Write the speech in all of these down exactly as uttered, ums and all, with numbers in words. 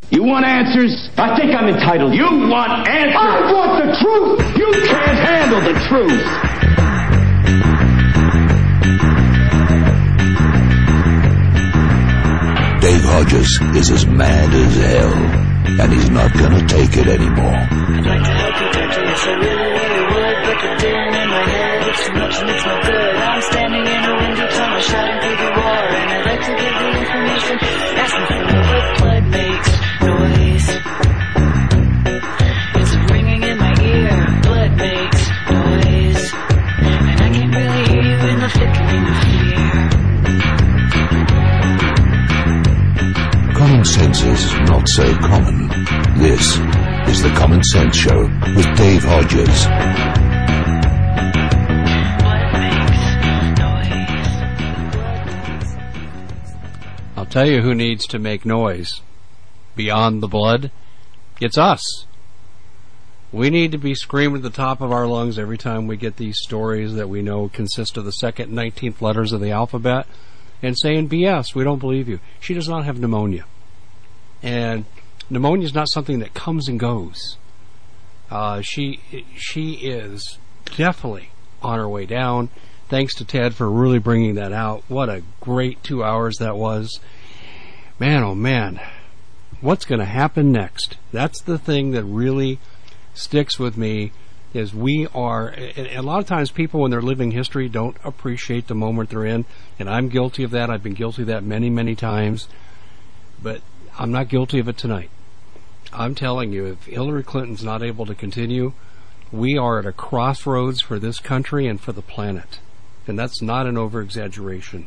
You want answers? I think I'm entitled. You want answers? I want the truth! You can't handle the truth! Dave Hodges is as mad as hell, and he's not gonna take it anymore. I'd like to help you, doctor, yes I really, really would, but the din in my head, it's too much and it's no good. I'm standing in a windy tunnel shouting through the war, and I'd like to give the information, ask me for it, but blood makes noise. It's ringing in my ear, blood makes noise, and I can't really hear you in the flickering of fear. Common sense is not so common. This is the Common Sense Show with Dave Hodges. I'll tell you who needs to make noise beyond the blood. It's us. We need to be screaming at the top of our lungs every time we get these stories that we know consist of the second and nineteenth letters of the alphabet and saying B S, we don't believe you. She does not have pneumonia. And pneumonia is not something that comes and goes. Uh, she she is definitely on her way down. Thanks to Ted for really bringing that out. What a great two hours that was. Man, oh man. What's going to happen next? That's the thing that really sticks with me, is we are, and a lot of times people when they're living history don't appreciate the moment they're in, and I'm guilty of that. I've been guilty of that many, many times. But I'm not guilty of it tonight. I'm telling you, if Hillary Clinton's not able to continue, we are at a crossroads for this country and for the planet. And that's not an over-exaggeration.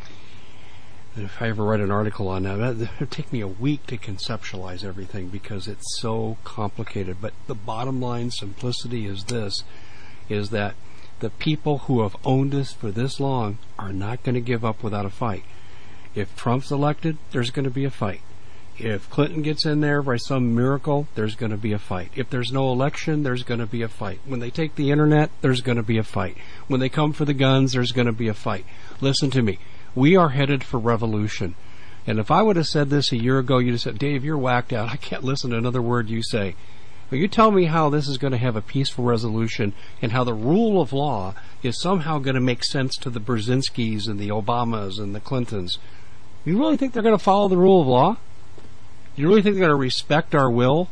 If I ever write an article on that, it would take me a week to conceptualize everything because it's so complicated. But the bottom line simplicity is this, is that the people who have owned us for this long are not going to give up without a fight. If Trump's elected, there's going to be a fight. If Clinton gets in there by some miracle, there's going to be a fight. If there's no election, there's going to be a fight. When they take the internet, there's going to be a fight. When they come for the guns, there's going to be a fight. Listen to me. We are headed for revolution. And if I would have said this a year ago, you'd have said, Dave, you're whacked out. I can't listen to another word you say. But you tell me how this is going to have a peaceful resolution and how the rule of law is somehow going to make sense to the Brzezinskis and the Obamas and the Clintons. You really think they're going to follow the rule of law? You really think they're going to respect our will?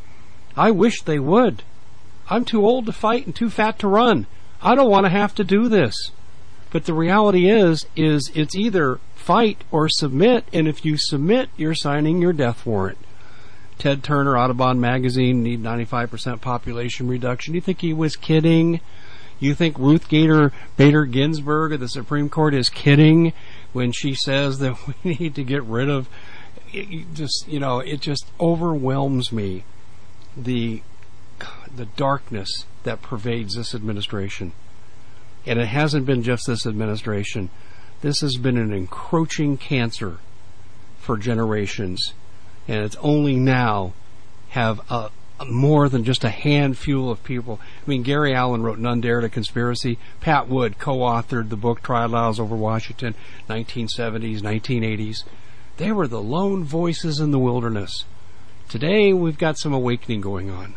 I wish they would. I'm too old to fight and too fat to run. I don't want to have to do this. But the reality is, is it's either fight or submit, and if you submit, you're signing your death warrant. Ted Turner, Audubon Magazine, need ninety-five percent population reduction. You think he was kidding? You think Ruth Gator Bader Ginsburg of the Supreme Court is kidding when she says that we need to get rid of... It just, you know, it just overwhelms me, the the darkness that pervades this administration. And it hasn't been just this administration. This has been an encroaching cancer for generations. And it's only now have a, a more than just a handful of people. I mean, Gary Allen wrote None Dared a Conspiracy. Pat Wood co-authored the book Trials Over Washington, nineteen seventies, nineteen eighties. They were the lone voices in the wilderness. Today, we've got some awakening going on.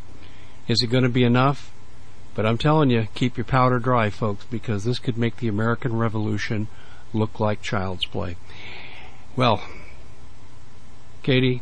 Is it going to be enough? But I'm telling you, keep your powder dry, folks, because this could make the American Revolution look like child's play. Well, Katie,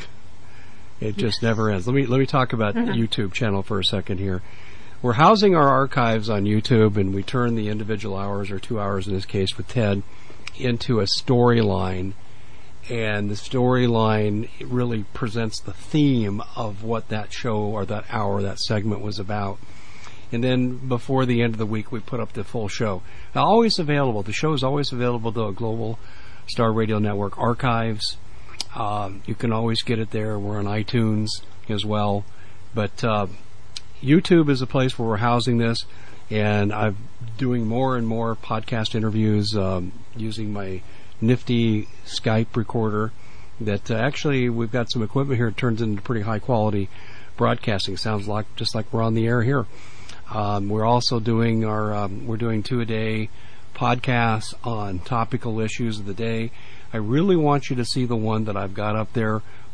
it just never ends. Let me let me talk about the YouTube channel for a second here. We're housing our archives on YouTube, and we turn the individual hours, or two hours in this case with Ted, into a storyline. And the storyline really presents the theme of what that show or that hour, that segment was about. And then before the end of the week, we put up the full show. Now, always available. The show is always available to a Global Star Radio Network archives. Um, you can always get it there. We're on iTunes as well. But uh, YouTube is a place where we're housing this. And I'm doing more and more podcast interviews um, using my nifty Skype recorder that uh, actually we've got some equipment here. It turns into pretty high quality broadcasting. Sounds like just like we're on the air here. Um, we're also doing our um, we're doing two a day podcasts on topical issues of the day. I really want you to see the one that I've got up there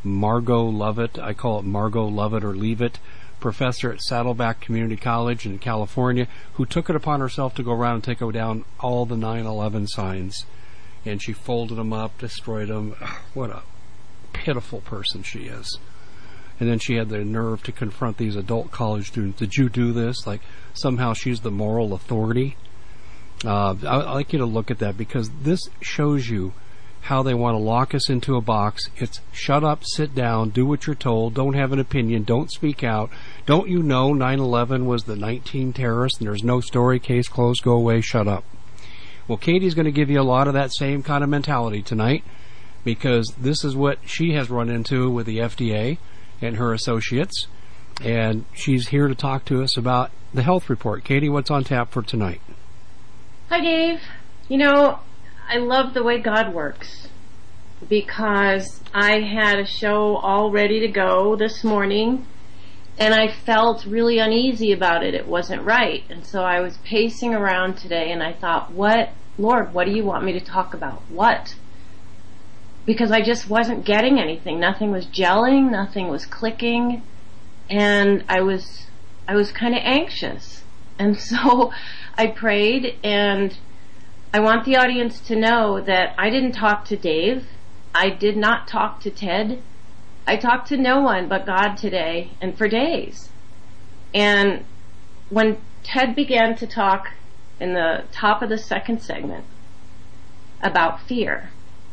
Margot Lovett. I call it Margot Lovett or Leave It, professor at Saddleback Community College in California, who took it upon herself to go around and take down all the nine eleven signs. And she folded them up, destroyed them. What a pitiful person she is. And then she had the nerve to confront these adult college students. Did you do this? Like, somehow she's the moral authority. Uh, I, I'd like you to look at that, because this shows you how they want to lock us into a box. It's shut up, sit down, do what you're told, don't have an opinion, don't speak out. Don't you know nine eleven was the nineteen terrorists and there's no story, case closed, go away, shut up. Well, Katie's going to give you a lot of that same kind of mentality tonight, because this is what she has run into with the F D A and her associates, and she's here to talk to us about the health report. Katie, what's on tap for tonight? Hi, Dave. You know, I love the way God works, because I had a show all ready to go this morning, and I felt really uneasy about it. It wasn't right. And so I was pacing around today, and I thought, what, Lord, what do you want me to talk about? What? Because I just wasn't getting anything. Nothing was gelling, nothing was clicking, and I was, I was kind of anxious. And so I prayed, and I want the audience to know that I didn't talk to Dave. I did not talk to Ted. I talked to no one but God today and for days. And when Ted began to talk in the top of the second segment about fear,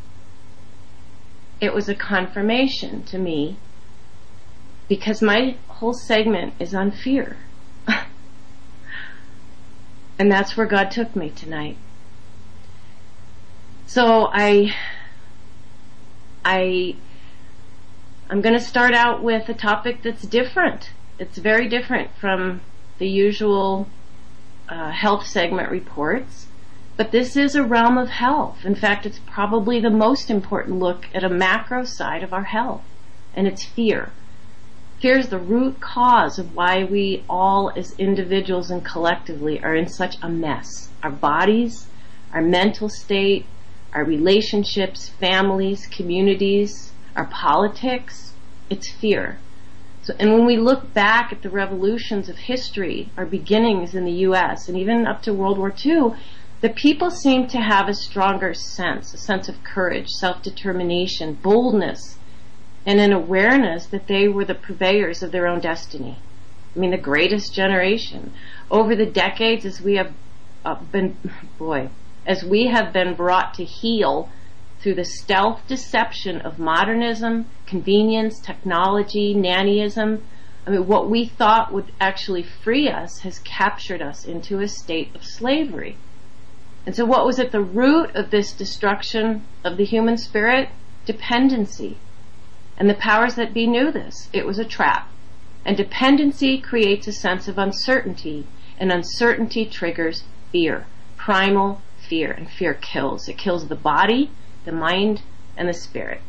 it was a confirmation to me, because my whole segment is on fear. And that's where God took me tonight. So I, I, I'm going to start out with a topic that's different. It's very different from the usual uh, health segment reports, but this is a realm of health. In fact, it's probably the most important look at a macro side of our health, and it's fear. Fear is the root cause of why we all as individuals and collectively are in such a mess. Our bodies, our mental state, our relationships, families, communities, our politics, it's fear. So, and when we look back at the revolutions of history, our beginnings in the U S, and even up to World War Two, the people seem to have a stronger sense, a sense of courage, self-determination, boldness, and an awareness that they were the purveyors of their own destiny. I mean, the greatest generation. Over the decades, as we have uh, been, boy, as we have been brought to heal through the stealth deception of modernism, convenience, technology, nannyism, I mean, what we thought would actually free us has captured us into a state of slavery. And so what was at the root of this destruction of the human spirit? Dependency. And the powers that be knew this. It was a trap. And dependency creates a sense of uncertainty, and uncertainty triggers fear. Primal fear. And fear kills. It kills the body, the mind, and the spirit.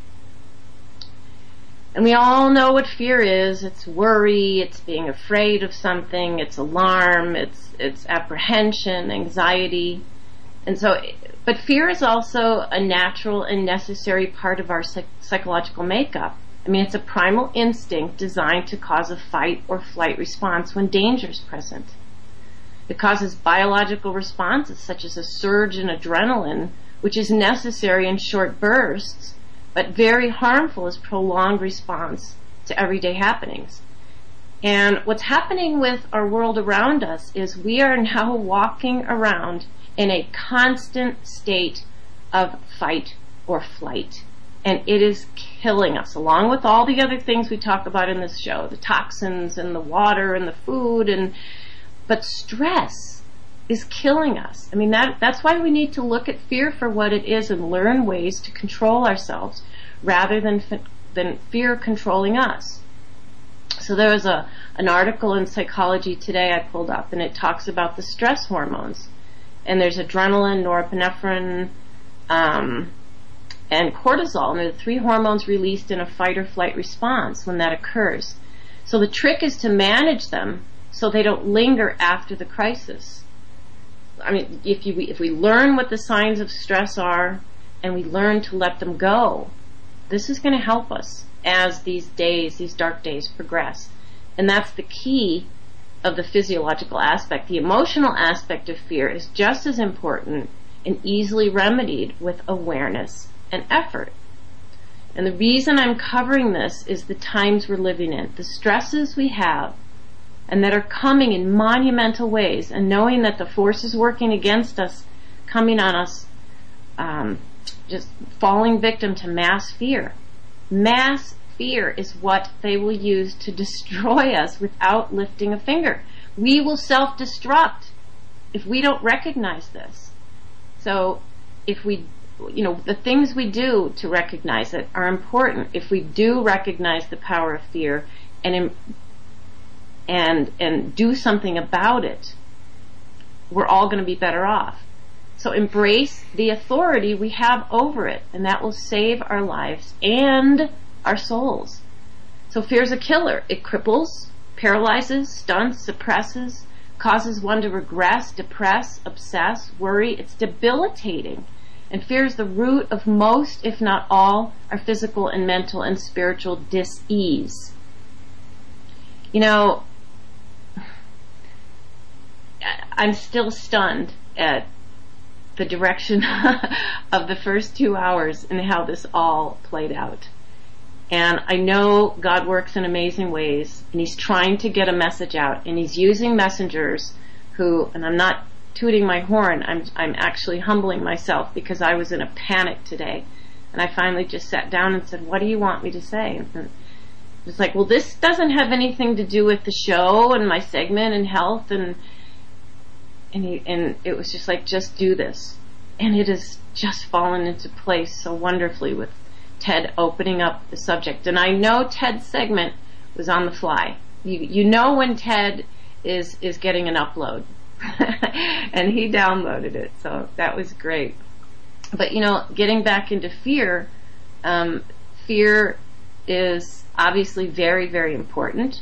And we all know what fear is. It's worry, it's being afraid of something, it's alarm, it's it's apprehension, anxiety. And so, but fear is also a natural and necessary part of our psych- psychological makeup. I mean, it's a primal instinct designed to cause a fight or flight response when danger is present. It causes biological responses such as a surge in adrenaline, which is necessary in short bursts, but very harmful as prolonged response to everyday happenings. And what's happening with our world around us is we are now walking around in a constant state of fight or flight. And it is killing us, along with all the other things we talk about in this show, the toxins and the water and the food, and but stress is killing us. I mean, that that's why we need to look at fear for what it is and learn ways to control ourselves rather than than fear controlling us. So there was a an article in Psychology Today I pulled up, and it talks about the stress hormones. And there's adrenaline, norepinephrine, um, and cortisol. And they're the three hormones released in a fight or flight response when that occurs. So the trick is to manage them so they don't linger after the crisis. I mean, if you if we learn what the signs of stress are and we learn to let them go, this is going to help us. as these days, these dark days progress. And that's the key of the physiological aspect. The emotional aspect of fear is just as important and easily remedied with awareness and effort. And the reason I'm covering this is the times we're living in, the stresses we have, and that are coming in monumental ways, and knowing that the forces working against us, coming on us, um, just falling victim to mass fear. Mass fear is what they will use to destroy us without lifting a finger. We will self-destruct if we don't recognize this. So if we, you know, the things we do to recognize it are important. If we do recognize the power of fear and and and do something about it, we're all going to be better off. So embrace the authority we have over it, and that will save our lives and our souls. So fear is a killer. It cripples, paralyzes, stunts, suppresses, causes one to regress, depress, obsess, worry. It's debilitating. And fear is the root of most, if not all, our physical and mental and spiritual dis-ease. You know, I'm still stunned at the direction of the first two hours and how this all played out. And I know God works in amazing ways, and He's trying to get a message out, and He's using messengers who, and I'm not tooting my horn, I'm I'm actually humbling myself, because I was in a panic today, and I finally just sat down and said, what do you want me to say? And it's like, well, this doesn't have anything to do with the show and my segment and health, and and he, and it was just like, just do this. And it has just fallen into place so wonderfully with Ted opening up the subject. And I know Ted's segment was on the fly. You you know when Ted is is getting an upload. And he downloaded it, so that was great. But you know, getting back into fear, um, fear is obviously very, very important,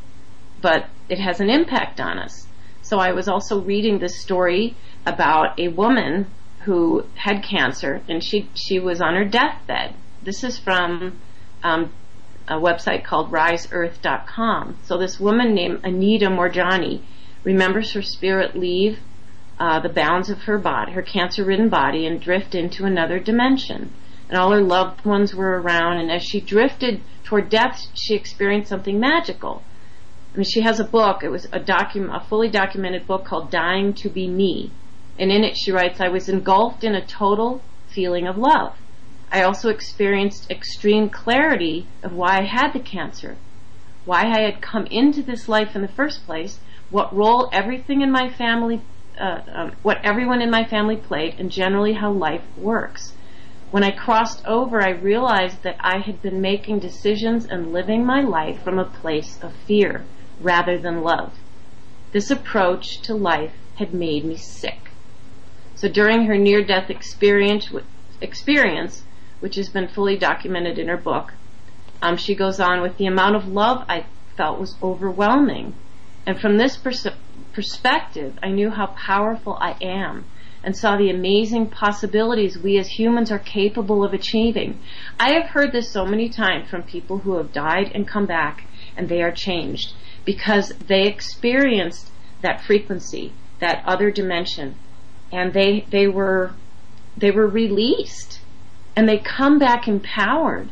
but it has an impact on us. So I was also reading this story about a woman who had cancer, and she she was on her deathbed. This is from um, a website called rise earth dot com. So this woman named Anita Morjani remembers her spirit leave uh, the bounds of her body, her cancer-ridden body, and drift into another dimension. And all her loved ones were around, and as she drifted toward death, she experienced something magical. I mean, she has a book. It was a docu- a fully documented book called Dying to Be Me. And in it she writes, I was engulfed in a total feeling of love. I also experienced extreme clarity of why I had the cancer, why I had come into this life in the first place, what role everything in my family, uh, um, what everyone in my family played, and generally how life works. When I crossed over, I realized that I had been making decisions and living my life from a place of fear rather than love. This approach to life had made me sick. So during her near-death experience, experience, which has been fully documented in her book, um, she goes on with, the amount of love I felt was overwhelming. And from this pers- perspective, I knew how powerful I am and saw the amazing possibilities we as humans are capable of achieving. I have heard this so many times from people who have died and come back, and they are changed because they experienced that frequency, that other dimension, and they they were they were released, and they come back empowered.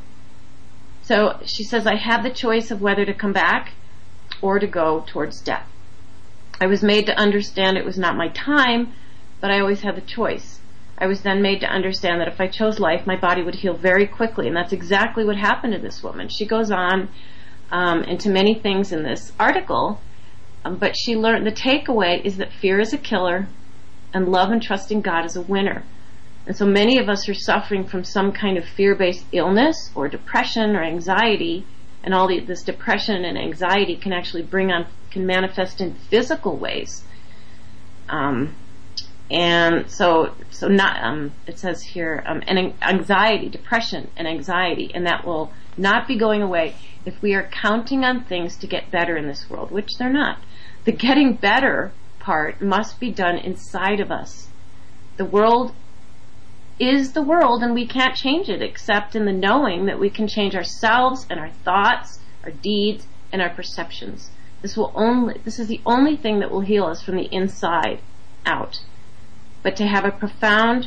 So she says, I had the choice of whether to come back or to go towards death. I was made to understand it was not my time, but I always had the choice. I was then made to understand that if I chose life, my body would heal very quickly, and that's exactly what happened to this woman. She goes on um, into many things in this article, um, but she learned, the takeaway is that fear is a killer, and love and trusting God is a winner. And so many of us are suffering from some kind of fear-based illness or depression or anxiety, and all the, this depression and anxiety can actually bring on, can manifest in physical ways. Um, and so, so not, um, it says here, um, and anxiety, depression and anxiety, and that will not be going away if we are counting on things to get better in this world, which they're not. The getting better part must be done inside of us. The world is the world, and we can't change it except in the knowing that we can change ourselves and our thoughts, our deeds, and our perceptions. This will only, this is the only thing that will heal us from the inside out. But to have a profound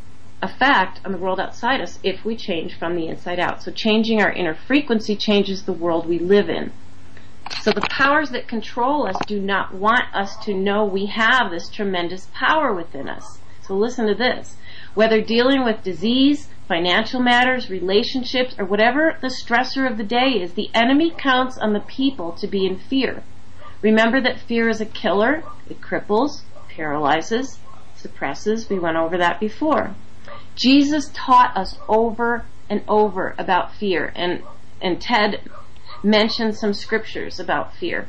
effect on the world outside us if we change from the inside out. So changing our inner frequency changes the world we live in. So the powers that control us do not want us to know we have this tremendous power within us. So listen to this. Whether dealing with disease, financial matters, relationships, or whatever the stressor of the day is, the enemy counts on the people to be in fear. Remember that fear is a killer. It cripples, paralyzes, suppresses. We went over that before. Jesus taught us over and over about fear, and, and Ted mentioned some scriptures about fear.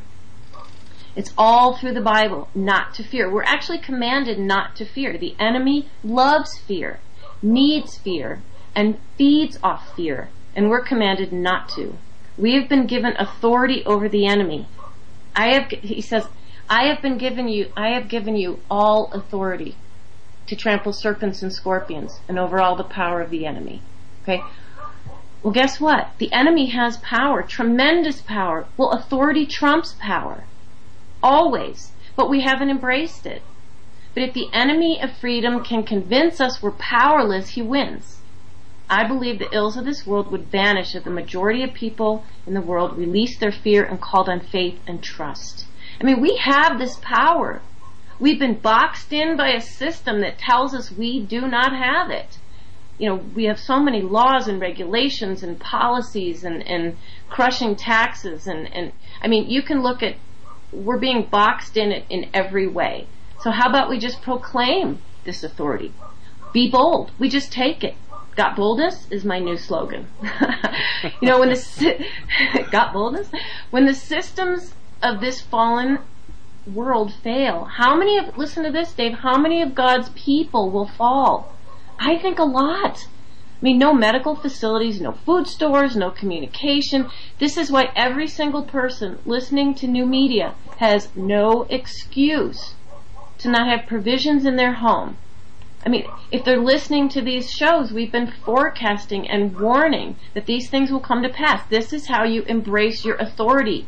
It's all through the Bible, not to fear. We're actually commanded not to fear. The enemy loves fear, needs fear, and feeds off fear, and we're commanded not to. We have been given authority over the enemy. I have, he says, I have been given you, I have given you all authority to trample serpents and scorpions and over all the power of the enemy. Okay? Well, guess what? The enemy has power, tremendous power. Well, authority trumps power. Always. But we haven't embraced it. But if the enemy of freedom can convince us we're powerless, he wins. I believe the ills of this world would vanish if the majority of people in the world released their fear and called on faith and trust. I mean, we have this power. We've been boxed in by a system that tells us we do not have it. You know, we have so many laws and regulations and policies and, and crushing taxes and, and, I mean, you can look at, we're being boxed in it in every way. So how about we just proclaim this authority? Be bold. We just take it. Got boldness is my new slogan. You know, when the, got boldness? When the systems of this fallen world fail, how many of, listen to this, Dave, how many of God's people will fall? I think a lot. I mean, no medical facilities, no food stores, no communication. This is why every single person listening to new media has no excuse to not have provisions in their home. I mean, if they're listening to these shows, we've been forecasting and warning that these things will come to pass. This is how you embrace your authority.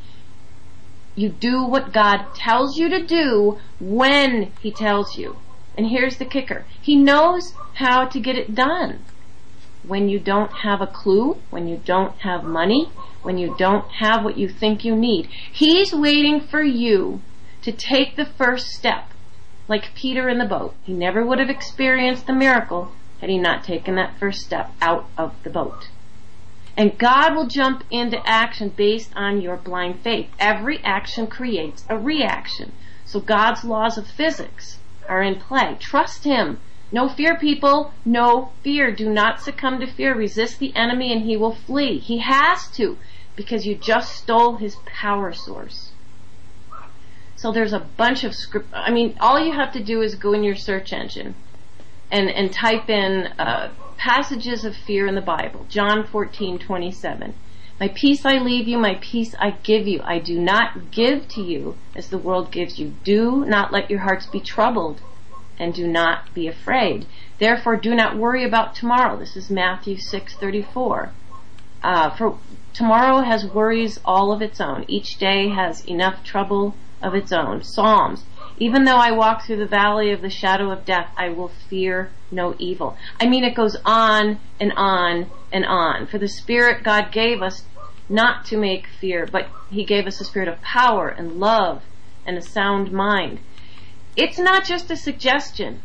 You do what God tells you to do when He tells you. And here's the kicker. He knows how to get it done. When you don't have a clue, when you don't have money, when you don't have what you think you need. He's waiting for you to take the first step. Like Peter in the boat. He never would have experienced the miracle had he not taken that first step out of the boat. And God will jump into action based on your blind faith. Every action creates a reaction. So God's laws of physics are in play. Trust Him. No fear, people. No fear. Do not succumb to fear. Resist the enemy and he will flee. He has to, because you just stole his power source. So there's a bunch of script. I mean, all you have to do is go in your search engine and, and type in uh, passages of fear in the Bible. John fourteen twenty-seven. My peace I leave you, my peace I give you. I do not give to you as the world gives you. Do not let your hearts be troubled, and do not be afraid. Therefore, do not worry about tomorrow. This is Matthew six thirty-four. Uh, for tomorrow has worries all of its own. Each day has enough trouble of its own. Psalms. Even though I walk through the valley of the shadow of death, I will fear no evil. I mean, it goes on and on and on. For the Spirit God gave us not to make fear, but He gave us a spirit of power and love and a sound mind. It's not just a suggestion.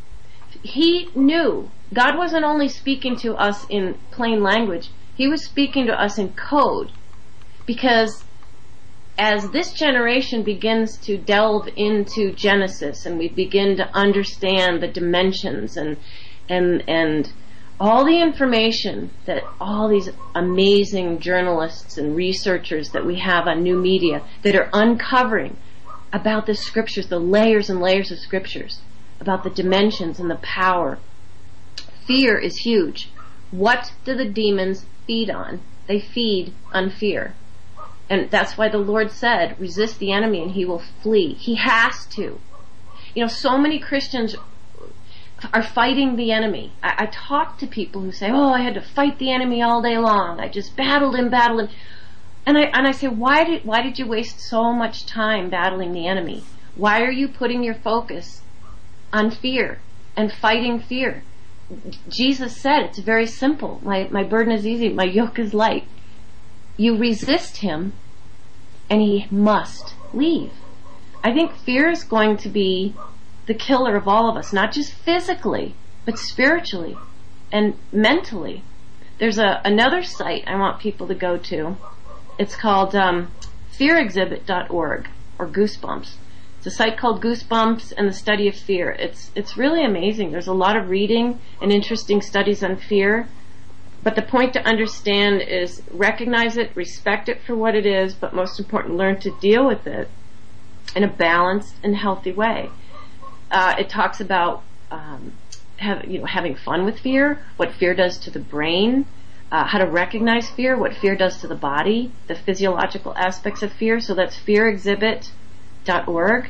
He knew. God wasn't only speaking to us in plain language. He was speaking to us in code. Because as this generation begins to delve into Genesis and we begin to understand the dimensions and and and all the information that all these amazing journalists and researchers that we have on new media that are uncovering about the scriptures, the layers and layers of scriptures, about the dimensions and the power. Fear is huge. What do the demons feed on? They feed on fear. And that's why the Lord said, resist the enemy and he will flee. He has to. You know, so many Christians are fighting the enemy. I, I talk to people who say, oh, I had to fight the enemy all day long. I just battled him, battled him. And I, and I say, why did, why did you waste so much time battling the enemy? Why are you putting your focus on fear and fighting fear? Jesus said it's very simple. My, my burden is easy. My yoke is light. You resist him and he must leave. I think fear is going to be the killer of all of us, not just physically, but spiritually and mentally. There's a another site I want people to go to. It's called um, fear exhibit dot org or Goosebumps. It's a site called Goosebumps and the Study of Fear. It's it's really amazing. There's a lot of reading and interesting studies on fear. But the point to understand is recognize it, respect it for what it is, but most important, learn to deal with it in a balanced and healthy way. Uh, it talks about um, have, you know, having fun with fear, what fear does to the brain, uh, how to recognize fear, what fear does to the body, the physiological aspects of fear. So that's fear exhibit dot org.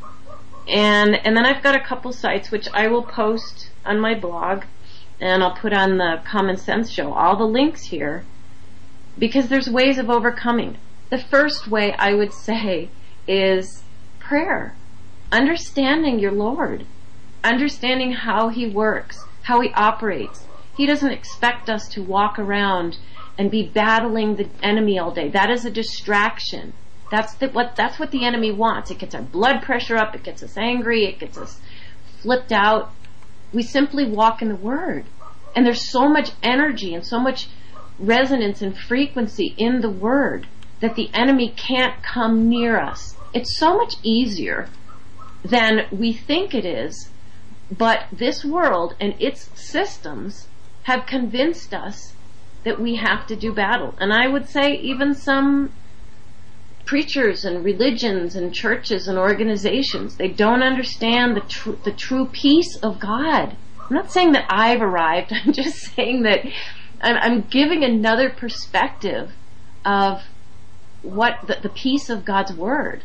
And and then I've got a couple sites which I will post on my blog, and I'll put on the Common Sense Show, all the links here, because there's ways of overcoming. The first way I would say is prayer. Understanding your Lord. Understanding how he works, how he operates. He doesn't expect us to walk around and be battling the enemy all day. That is a distraction. That's the, what that's what the enemy wants. It gets our blood pressure up, it gets us angry, it gets us flipped out. We simply walk in the Word. And there's so much energy and so much resonance and frequency in the Word that the enemy can't come near us. It's so much easier than we think it is, but this world and its systems have convinced us that we have to do battle. And I would say even some preachers and religions and churches and organizations, they don't understand the tr- the true peace of God. I'm not saying that I've arrived. I'm just saying that I'm, I'm giving another perspective of what the, the peace of God's Word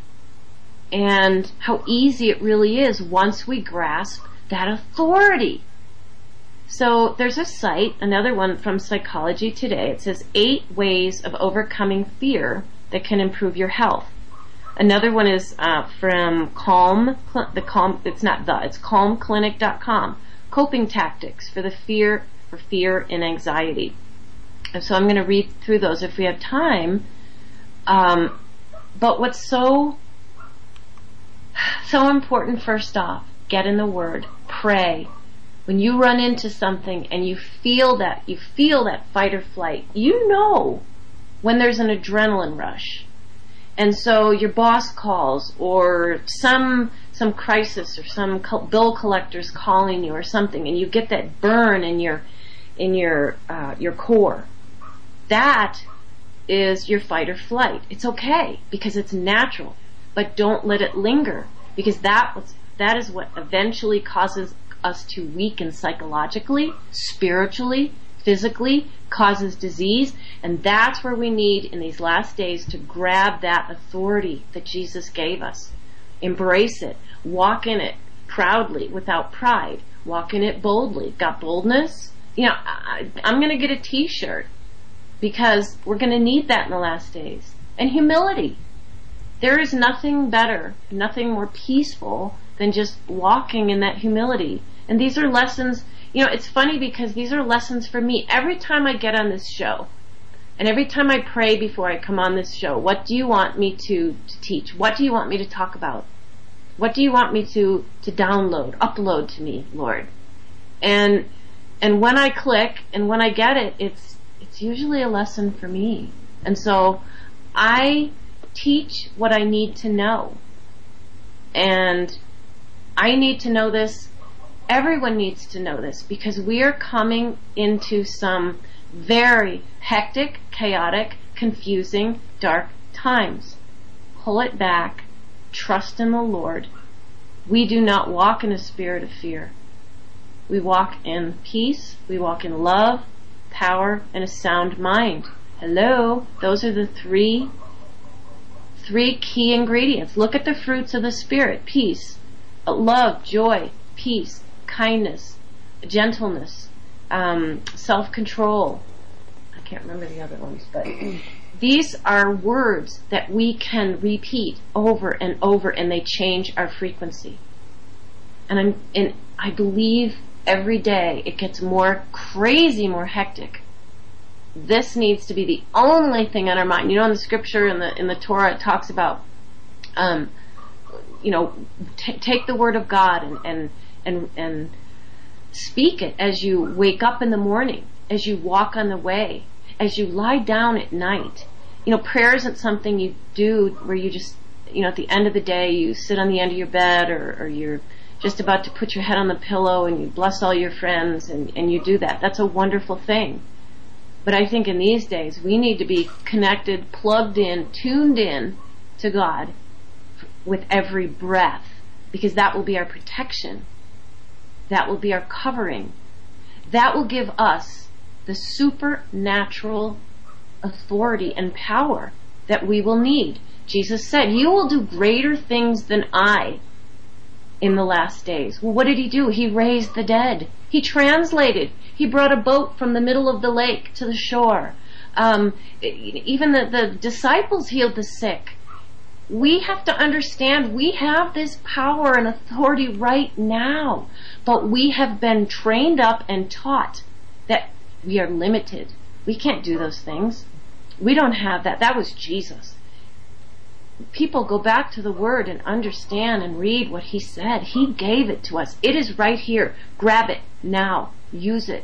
and how easy it really is once we grasp that authority. So there's a site, another one from Psychology Today. It says eight ways of overcoming fear that can improve your health. Another one is uh, from Calm, the Calm. It's not the. It's calm clinic dot com. Coping tactics for the fear, for fear and anxiety. And so I'm going to read through those if we have time. Um, but what's so so important? First off, get in the Word, pray. When you run into something and you feel that, you feel that fight or flight, you know when there's an adrenaline rush. And so your boss calls, or some some crisis, or some co- bill collector's calling you or something, and you get that burn in your in your uh, your core. That is your fight or flight. It's okay because it's natural, but don't let it linger, because that was, that is what eventually causes us to weaken psychologically, spiritually, physically, causes disease, and that's where we need in these last days to grab that authority that Jesus gave us. Embrace it. Walk in it proudly, without pride. Walk in it boldly. Got boldness? You know, I, I'm going to get a t-shirt because we're going to need that in the last days. And humility. There is nothing better, nothing more peaceful than just walking in that humility. And these are lessons, you know, it's funny because these are lessons for me. Every time I get on this show, and every time I pray before I come on this show, what do you want me to, to teach? What do you want me to talk about? What do you want me to, to download, upload to me, Lord? And and when I click and when I get it, it's it's usually a lesson for me. And so I teach what I need to know. And I need to know this. Everyone needs to know this, because we are coming into some very hectic, chaotic, confusing, dark times. Pull it back. Trust in the Lord. We do not walk in a spirit of fear. We walk in peace. We walk in love, power, and a sound mind. Hello? Those are the three, three key ingredients. Look at the fruits of the Spirit. Peace, love, joy, peace, kindness, gentleness, um, self-control. I can't remember the other ones, but these are words that we can repeat over and over, and they change our frequency. And I'm, and I believe every day it gets more crazy, more hectic. This needs to be the only thing on our mind. You know, in the scripture, in the in the Torah, it talks about, um, you know, t- take the word of God and and and and speak it as you wake up in the morning, as you walk on the way, as you lie down at night. You know, prayer isn't something you do where you just, you know, at the end of the day you sit on the end of your bed, or, or you're just about to put your head on the pillow and you bless all your friends and, and you do that. That's a wonderful thing. But I think in these days we need to be connected, plugged in, tuned in to God with every breath, because that will be our protection. That will be our covering. That will give us the supernatural authority and power that we will need. Jesus said, "You will do greater things than I in the last days." Well, what did he do? He raised the dead. He translated. He brought a boat from the middle of the lake to the shore. Um, even the, the disciples healed the sick. We have to understand we have this power and authority right now, but we have been trained up and taught that we are limited. We can't do those things. We don't have that. That was Jesus. People go back to the Word and understand and read what He said. He gave it to us. It is right here. Grab it now. Use it.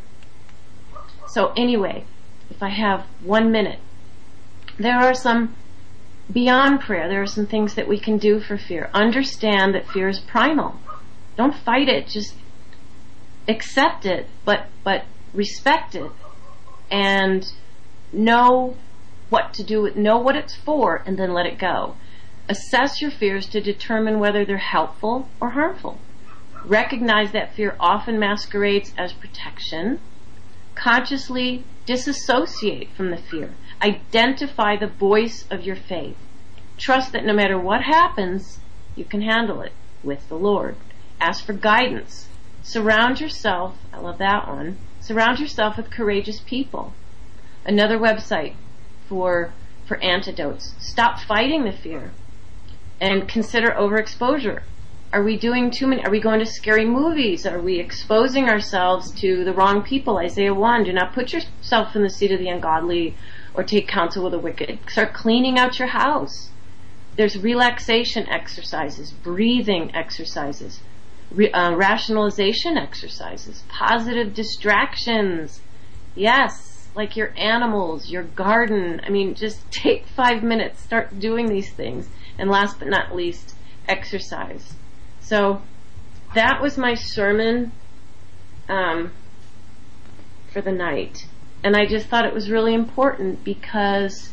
So anyway, if I have one minute, there are some, beyond prayer, there are some things that we can do for fear. Understand that fear is primal. Don't fight it. Just accept it, but but respect it, and know what to do with, know what it's for, and then let it go. Assess your fears to determine whether they're helpful or harmful. Recognize that fear often masquerades as protection. Consciously disassociate from the fear. Identify the voice of your faith. Trust that no matter what happens, you can handle it with the Lord. Ask for guidance. Surround yourself, I love that one, surround yourself with courageous people. Another website for for antidotes. Stop fighting the fear and consider overexposure. Are we doing too many? Are we going to scary movies? Are we exposing ourselves to the wrong people? Isaiah one, do not put yourself in the seat of the ungodly or take counsel with the wicked. Start cleaning out your house. There's relaxation exercises, breathing exercises, re- uh, rationalization exercises, positive distractions. Yes, like your animals, your garden. I mean, just take five minutes, start doing these things. And last but not least, exercise. So that was my sermon um, for the night. And I just thought it was really important because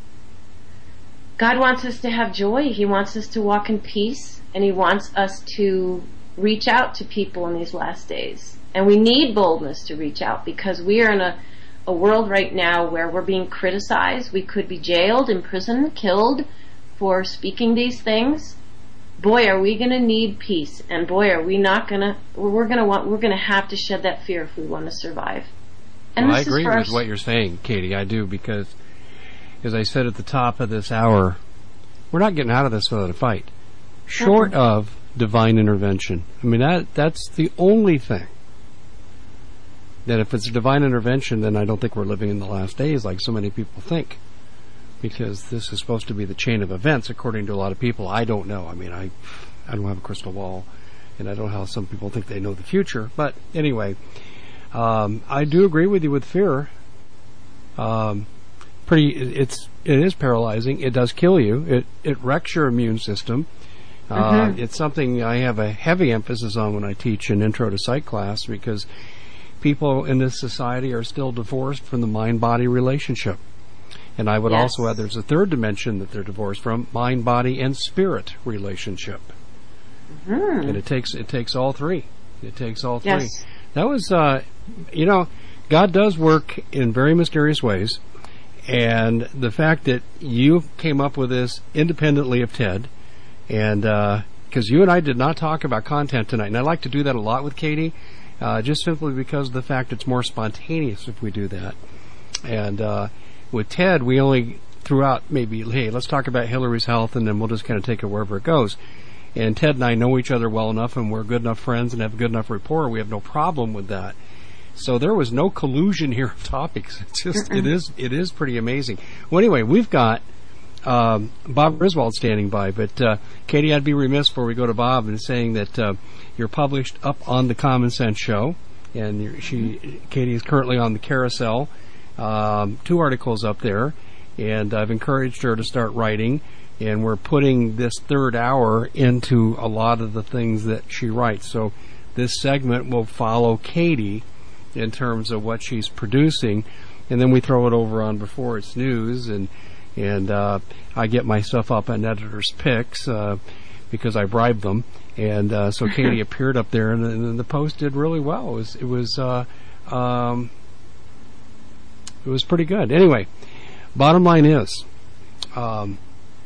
God wants us to have joy. He wants us to walk in peace. And He wants us to reach out to people in these last days. And we need boldness to reach out because we are in a, a world right now where we're being criticized. We could be jailed, imprisoned, killed for speaking these things. Boy, are we going to need peace, and boy, are we not going to. We're going to want. We're going to have to shed that fear if we want to survive. And well, this I agree is for with our, what you're saying, Katie. I do, because, as I said at the top of this hour, we're not getting out of this without a fight, short mm-hmm. of divine intervention. I mean, that that's the only thing. That if it's a divine intervention, then I don't think we're living in the last days like so many people think. Because this is supposed to be the chain of events, according to a lot of people. I don't know. I mean, I I don't have a crystal ball, and I don't know how some people think they know the future. But anyway, um, I do agree with you with fear. Um, pretty, it's it is paralyzing. It does kill you. It it wrecks your immune system. Uh, mm-hmm. It's something I have a heavy emphasis on when I teach an intro to psych class, because people in this society are still divorced from the mind-body relationship. And I would yes. also add there's a third dimension that they're divorced from, mind, body, and spirit relationship. Mm-hmm. And it takes it takes all three. It takes all three. Yes. That was, uh, you know, God does work in very mysterious ways. And the fact that you came up with this independently of Ted, and because uh, you and I did not talk about content tonight, and I like to do that a lot with Katie, uh, just simply because of the fact it's more spontaneous if we do that. And uh, with Ted, we only threw out maybe, hey, let's talk about Hillary's health, and then we'll just kind of take it wherever it goes. And Ted and I know each other well enough, and we're good enough friends and have good enough rapport. We have no problem with that. So there was no collusion here of topics. It's just, Mm-mm. it is, it is pretty amazing. Well, anyway, we've got um, Bob Griswold standing by, but uh, Katie, I'd be remiss before we go to Bob in saying that uh, you're published up on the Common Sense Show, and you're, she, Katie is currently on the Carousel. Um, two articles up there, and I've encouraged her to start writing. And we're putting this third hour into a lot of the things that she writes. So this segment will follow Katie in terms of what she's producing, and then we throw it over on Before It's News, and and uh, I get my stuff up on Editor's Picks uh, because I bribe them. And uh, so Katie appeared up there, and, and the post did really well. It was it was uh, um, it was pretty good. Anyway, bottom line is. Um,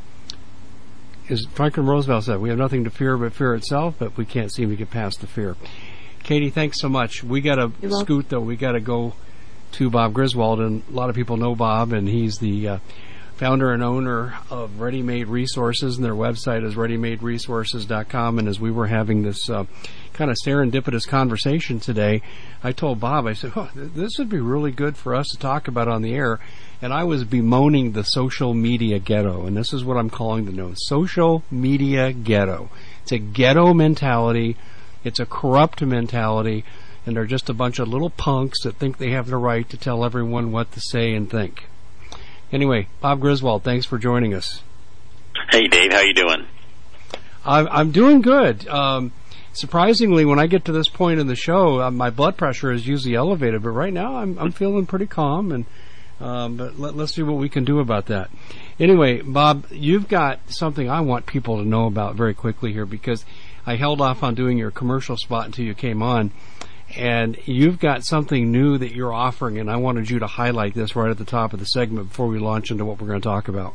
As Franklin Roosevelt said, we have nothing to fear but fear itself, but we can't seem to get past the fear. Katie, thanks so much. We got to scoot, though. We got to go to Bob Griswold, and a lot of people know Bob, and he's the uh, founder and owner of Ready Made Resources, and their website is ready made resources dot com. And as we were having this uh, kind of serendipitous conversation today, I told Bob, I said, oh, th- this would be really good for us to talk about on the air. And I was bemoaning the social media ghetto, and this is what I'm calling the no social media ghetto. It's a ghetto mentality. It's a corrupt mentality, and they're just a bunch of little punks that think they have the right to tell everyone what to say and think. Anyway, Bob Griswold, thanks for joining us. Hey, Dave, how you doing? I'm, I'm doing good. Um, surprisingly, when I get to this point in the show, uh, my blood pressure is usually elevated, but right now I'm, I'm feeling pretty calm, and Um, but let, let's see what we can do about that. Anyway, Bob, you've got something I want people to know about very quickly here, because I held off on doing your commercial spot until you came on, and you've got something new that you're offering, and I wanted you to highlight this right at the top of the segment before we launch into what we're going to talk about.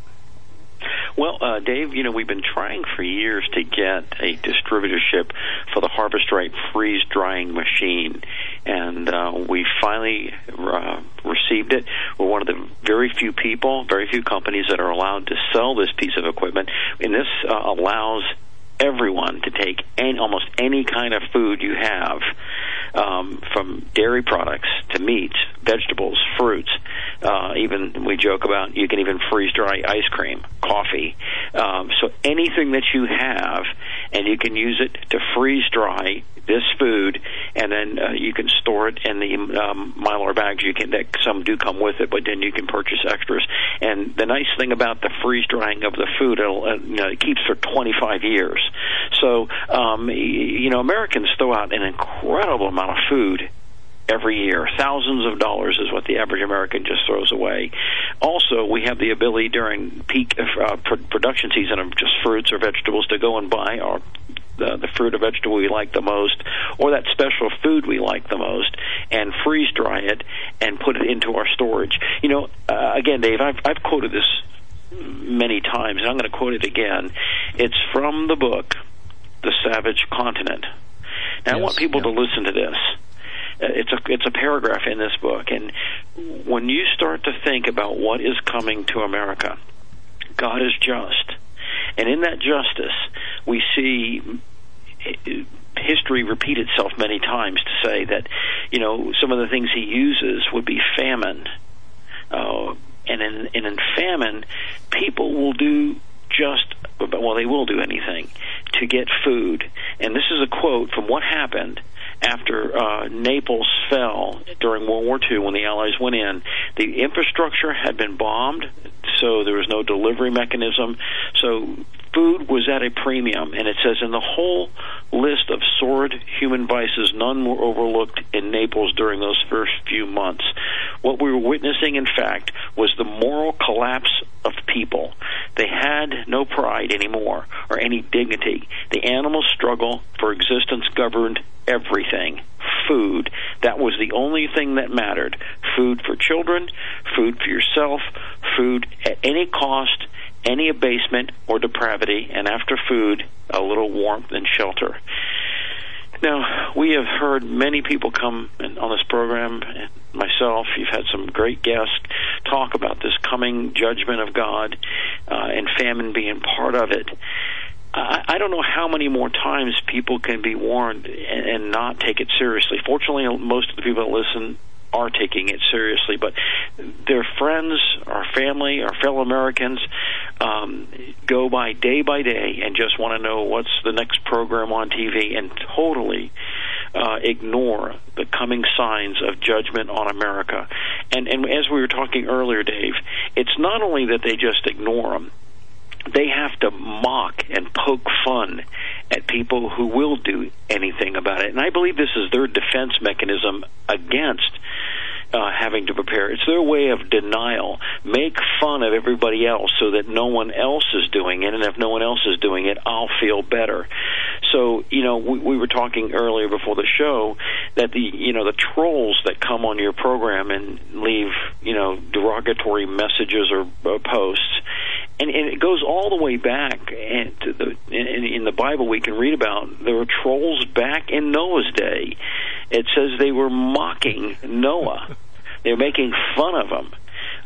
Well, uh, Dave, you know, we've been trying for years to get a distributorship for the Harvest Right freeze-drying machine, and uh, we finally uh, received it. We're one of the very few people, very few companies that are allowed to sell this piece of equipment, and this uh, allows everyone to take any, almost any kind of food you have, um, from dairy products to meats, vegetables, fruits. Uh, even we joke about you can even freeze dry ice cream, coffee. Um, so anything that you have, and you can use it to freeze dry this food, and then uh, you can store it in the um, Mylar bags. You can that some do come with it, but then you can purchase extras. And the nice thing about the freeze drying of the food, it'll, uh, you know, it keeps for twenty-five years. So um, you know, Americans throw out an incredible amount of food every year. Thousands of dollars is what the average American just throws away. Also, we have the ability during peak uh, production season of just fruits or vegetables to go and buy our The, the fruit or vegetable we like the most, or that special food we like the most, and freeze dry it and put it into our storage. You know, uh, again, Dave, I've, I've quoted this many times, and I'm going to quote it again. It's from the book, The Savage Continent. Now, yes, I want people yeah. to listen to this. Uh, it's a it's a paragraph in this book, and when you start to think about what is coming to America, God is just. And in that justice, we see history repeat itself many times to say that, you know, some of the things he uses would be famine. Uh, and, in, and in famine, people will do just, well, they will do anything to get food. And this is a quote from what happened after uh, Naples fell during World War Two when the Allies went in. The infrastructure had been bombed, so there was no delivery mechanism. So food was at a premium, and it says in the whole list of sordid human vices, none were overlooked in Naples during those first few months. What we were witnessing, in fact, was the moral collapse of people. They had no pride anymore or any dignity. The animal struggle for existence governed everything. Food. That was the only thing that mattered. Food for children, food for yourself, food at any cost, any abasement or depravity, and after food, a little warmth and shelter. Now, we have heard many people come in, on this program, and myself, you've had some great guests talk about this coming judgment of God uh, and famine being part of it. I, I don't know how many more times people can be warned and, and not take it seriously. Fortunately, most of the people that listen are taking it seriously, but their friends, our family, our fellow Americans um, go by day by day and just want to know what's the next program on T V and totally uh, ignore the coming signs of judgment on America. And, and as we were talking earlier, Dave, it's not only that they just ignore them, they have to mock and poke fun at people who will do anything about it. And I believe this is their defense mechanism against uh, having to prepare. It's their way of denial. Make fun of everybody else so that no one else is doing it, and if no one else is doing it, I'll feel better. So, you know, we, we were talking earlier before the show that the, you know, the trolls that come on your program and leave, you know, derogatory messages or uh, posts, and, and it goes all the way back and to the, in, in the Bible we can read about there were trolls back in Noah's day. It says they were mocking Noah. They were making fun of him.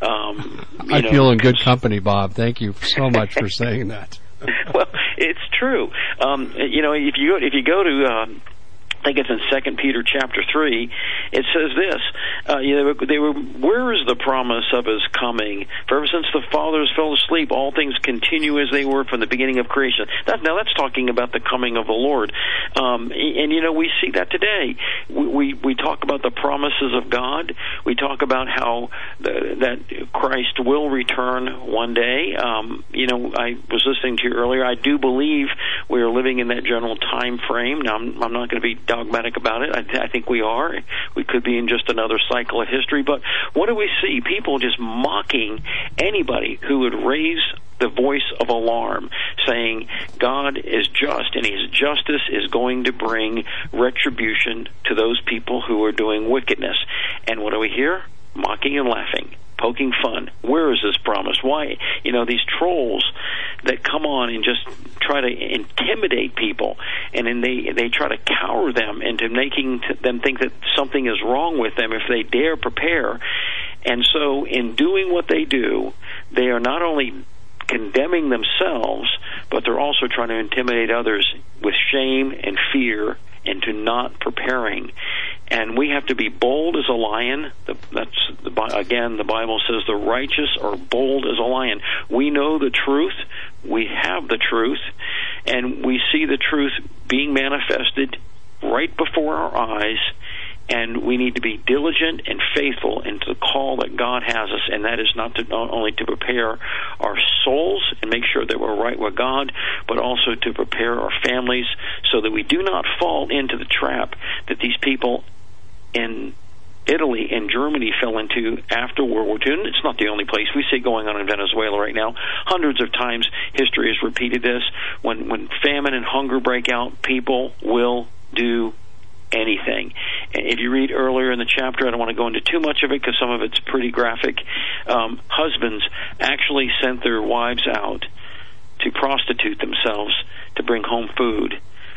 Um, I know, feel in good company, Bob. Thank you so much for saying that. Well, it's true. Um, you know, if you if you go to, um, I think it's in Second Peter chapter three, it says this: uh, you know, they were, where is the promise of His coming? For ever since the fathers fell asleep, all things continue as they were from the beginning of creation. That, now that's talking about the coming of the Lord, um, and you know we see that today. We, we we talk about the promises of God. We talk about how the, that Christ will return one day. Um, you know, I was listening to you earlier. I do believe we are living in that general time frame. Now, I'm, I'm not going to be dogmatic about it. I, th- I think we are. We could be in just another cycle of history. But what do we see? People just mocking anybody who would raise the voice of alarm, saying God is just, and His justice is going to bring retribution to those people who are doing wickedness. And what do we hear? Mocking and laughing, poking fun. Where is this promise? Why? You know, these trolls that come on and just try to intimidate people, and then they they try to cower them into making t- them think that something is wrong with them if they dare prepare. And so in doing what they do, they are not only condemning themselves, but they're also trying to intimidate others with shame and fear into not preparing. And we have to be bold as a lion. The, that's the, again, the Bible says the righteous are bold as a lion. We know the truth. We have the truth, and we see the truth being manifested right before our eyes. And we need to be diligent and faithful into the call that God has us, and that is not, to, not only to prepare our souls and make sure that we're right with God, but also to prepare our families so that we do not fall into the trap that these people in Italy and Germany fell into after World War Two. And it's not the only place. We see it going on in Venezuela right now. Hundreds of times history has repeated this. When, when famine and hunger break out, people will do anything. If you read earlier in the chapter, I don't want to go into too much of it because some of it's pretty graphic. Um, husbands actually sent their wives out to prostitute themselves to bring home food.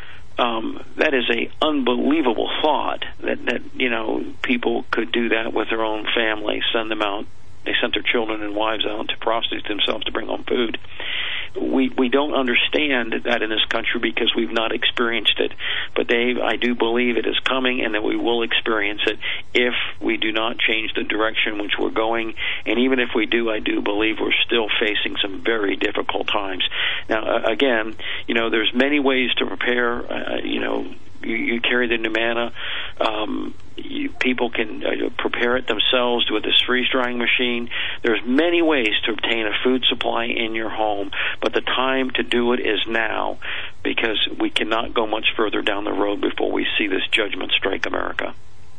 Um, that is a unbelievable thought that, that, you know, people could do that with their own family, send them out. They sent their children and wives out to prostitute themselves to bring home food. We we don't understand that in this country because we've not experienced it. But Dave, I do believe it is coming and that we will experience it if we do not change the direction which we're going. And even if we do, I do believe we're still facing some very difficult times. Now, uh, again, you know, there's many ways to prepare. Uh, you know, you, you carry the Numanna. Um, you, people can uh, prepare it themselves with this freeze-drying machine. There's many ways to obtain a food supply in your home, but the time to do it is now because we cannot go much further down the road before we see this judgment strike America.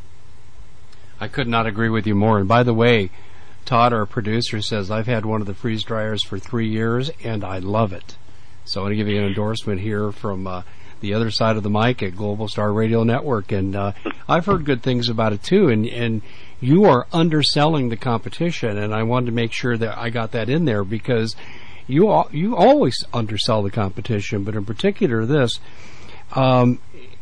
I could not agree with you more. And by the way, Todd, our producer, says, I've had one of the freeze dryers for three years, and I love it. So I want to give you an endorsement here from uh, the other side of the mic at Global Star Radio Network. And uh, I've heard good things about it, too. And, and you are underselling the competition, and I wanted to make sure that I got that in there because you al- you always undersell the competition, but in particular this. Um,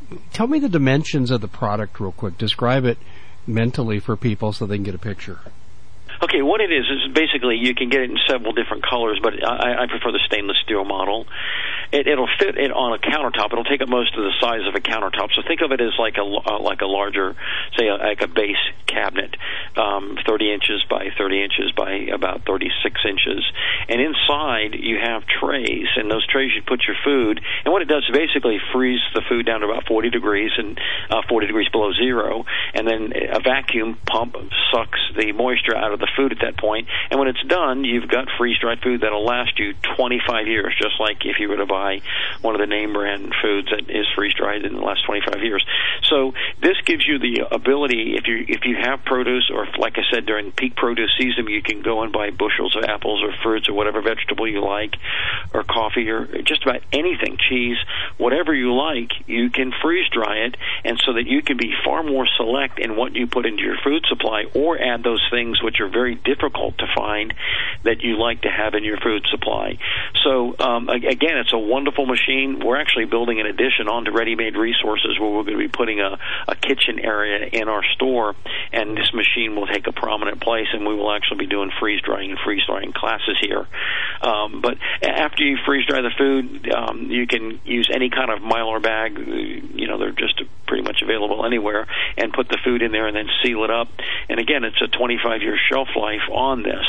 tell me the dimensions of the product real quick. Describe it mentally for people so they can get a picture. Okay, what it is is basically you can get it in several different colors, but I, I prefer the stainless steel model. It, it'll fit it on a countertop. It'll take up most of the size of a countertop. So think of it as like a uh, like a larger, say, a, like a base cabinet, um, thirty inches by thirty inches by about thirty-six inches. And inside you have trays, and those trays you put your food. And what it does is basically freeze the food down to about forty degrees and uh, forty degrees below zero, and then a vacuum pump sucks the moisture out of the food at that point, and when it's done, you've got freeze-dried food that'll last you twenty-five years, just like if you were to buy one of the name brand foods that is freeze-dried in the last twenty-five years. So this gives you the ability, if you if you have produce, or like I said, during peak produce season, you can go and buy bushels of apples or fruits or whatever vegetable you like, or coffee, or just about anything, cheese, whatever you like, you can freeze-dry it, and so that you can be far more select in what you put into your food supply, or add those things which are very difficult to find that you like to have in your food supply. So um, again, it's a wonderful machine. We're actually building an addition onto Ready-Made Resources where we're going to be putting a, a kitchen area in our store, and this machine will take a prominent place, and we will actually be doing freeze-drying and freeze-drying classes here. Um, but after you freeze-dry the food, um, you can use any kind of Mylar bag. You know, they're just pretty much available anywhere, and put the food in there and then seal it up. And again, it's a twenty-five year shelf life on this.